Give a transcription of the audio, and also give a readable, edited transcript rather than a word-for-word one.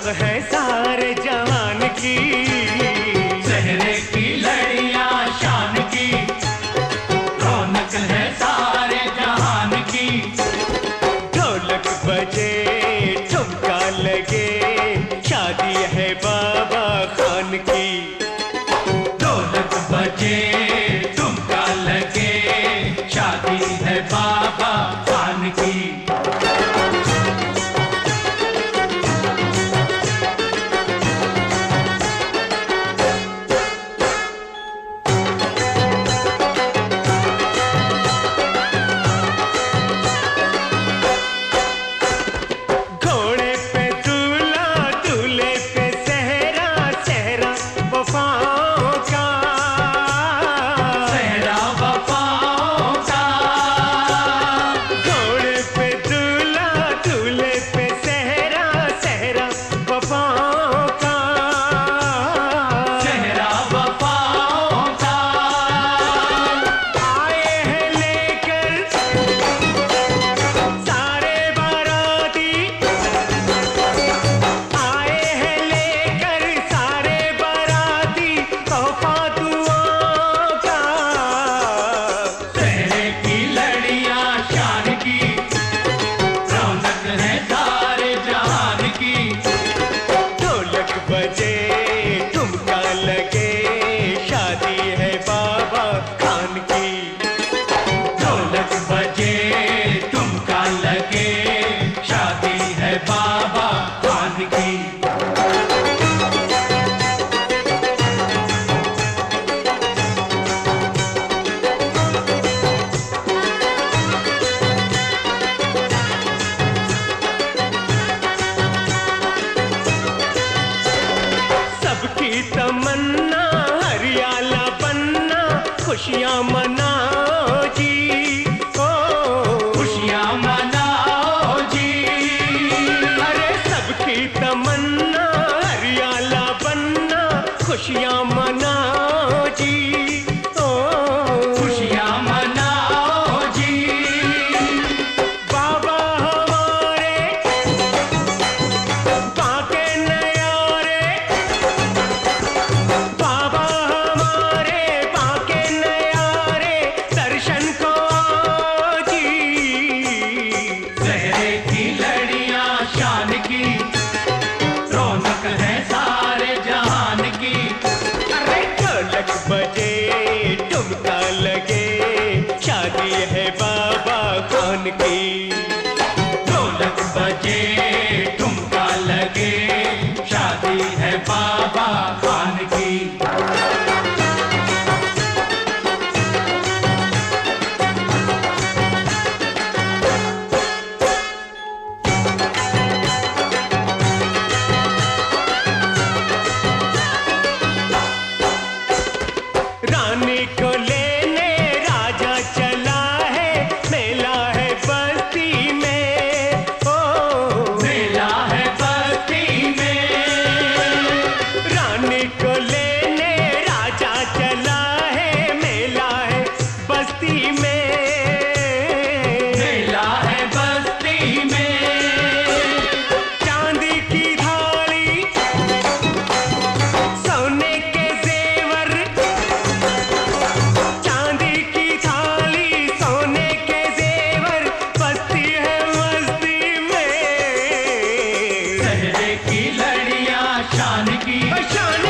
है सारे जहान की, चेहरे की लड़ियां शान की, रौनक है सारे जहान की। ढोलक बजे ठुमका लगे, शादी है बाबा खान की। ढोलक बजे ठुमका लगे, शादी है बाबा खान की। तमन्ना हरियाला बनना, खुशियाँ मनाओ जी, ओ खुशियाँ मनाओ जी। अरे सबकी तमन्ना हरियाला बनना, खुशियाँ मनाओ जी, ओ खुशियाँ मनाओ जी। बाबा हमारे बाके नयारे, बाबा हमारे बाके नयारे, दर्शन को आओ जी। चेहरे की लड़ियां शान की, रौनक है सारे जहान की। अरे ढोलक बजे ठुमका लगे, शादी है बाबा खान की। ढोलक बजे ठुमका लगे, शादी है बाबा खान की। रानी को लेने राजा चला है, मेला है बस्ती में, ओ मेला है बस्ती में। रानी को लेने राजा चला है, मेला है बस्ती में, मेला है बस्ती में। चांदी की थाली सोने के जेवर, चांदी की थाली सोने के जेवर, बस्ती है मस्ती में। चेहरे की लड़ियां शान की, शान